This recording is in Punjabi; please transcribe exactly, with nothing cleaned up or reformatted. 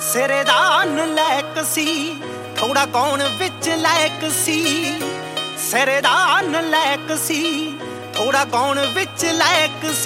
ਸਿਰੇ ਦਾ ਨਲੈਕ ਸੀ ਥੋੜਾ ਕੌਣ ਵਿੱਚ ਲਾਇਕ ਸੀ। ਸਿਰੇ ਦਾ ਨਲੈਕ ਸੀ ਥੋੜਾ ਕੌਣ ਵਿੱਚ ਲਾਇਕ ਸੀ।